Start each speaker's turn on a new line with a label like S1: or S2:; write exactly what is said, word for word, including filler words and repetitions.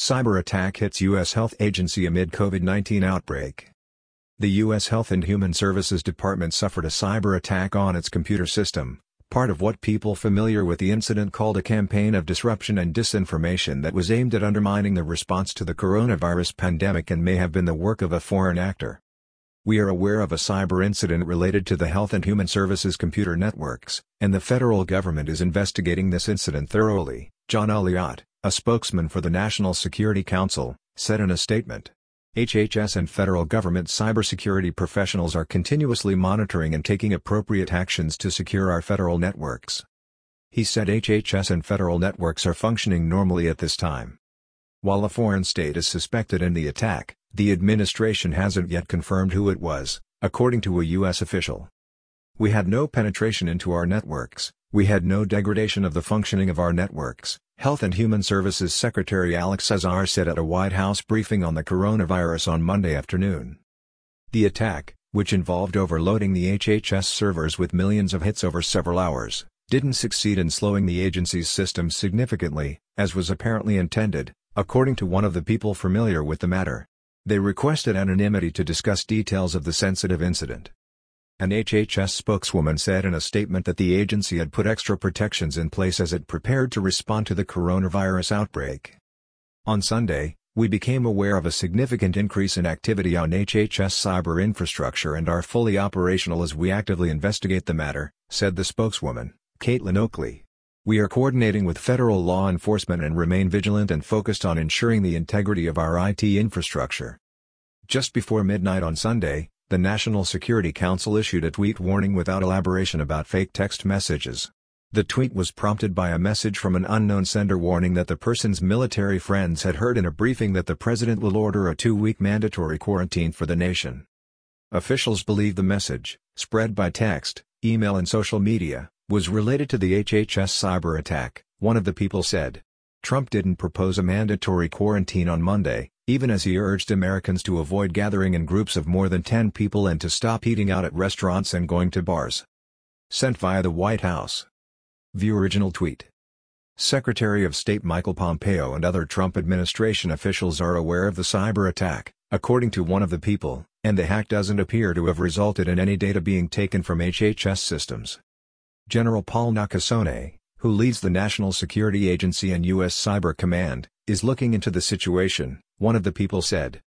S1: Cyber attack hits U S Health Agency amid COVID nineteen outbreak. The U S Health and Human Services Department suffered a cyber attack on its computer system, part of what people familiar with the incident called a campaign of disruption and disinformation that was aimed at undermining the response to the coronavirus pandemic and may have been the work of a foreign actor. We are aware of a cyber incident related to the Health and Human Services computer networks, and the federal government is investigating this incident thoroughly, John Elliott, a spokesman for the National Security Council, said in a statement. H H S and federal government cybersecurity professionals are continuously monitoring and taking appropriate actions to secure our federal networks. He said H H S and federal networks are functioning normally at this time. While a foreign state is suspected in the attack, the administration hasn't yet confirmed who it was, according to a U S official. We had no penetration into our networks, we had no degradation of the functioning of our networks, Health and Human Services Secretary Alex Azar said at a White House briefing on the coronavirus on Monday afternoon. The attack, which involved overloading the H H S servers with millions of hits over several hours, didn't succeed in slowing the agency's systems significantly, as was apparently intended, according to one of the people familiar with the matter. They requested anonymity to discuss details of the sensitive incident. An H H S spokeswoman said in a statement that the agency had put extra protections in place as it prepared to respond to the coronavirus outbreak. On Sunday, we became aware of a significant increase in activity on H H S cyber infrastructure and are fully operational as we actively investigate the matter, said the spokeswoman, Caitlin Oakley. We are coordinating with federal law enforcement and remain vigilant and focused on ensuring the integrity of our I T infrastructure. Just before midnight on Sunday, the National Security Council issued a tweet warning without elaboration about fake text messages. The tweet was prompted by a message from an unknown sender warning that the person's military friends had heard in a briefing that the president will order a two-week mandatory quarantine for the nation. Officials believe the message, spread by text, email and social media, was related to the H H S cyber attack, one of the people said. Trump didn't propose a mandatory quarantine on Monday, even as he urged Americans to avoid gathering in groups of more than ten people and to stop eating out at restaurants and going to bars. Sent via the White House. View original tweet. Secretary of State Michael Pompeo and other Trump administration officials are aware of the cyber attack, according to one of the people, and the hack doesn't appear to have resulted in any data being taken from H H S systems. General Paul Nakasone, who leads the National Security Agency and U S Cyber Command, is looking into the situation, one of the people said.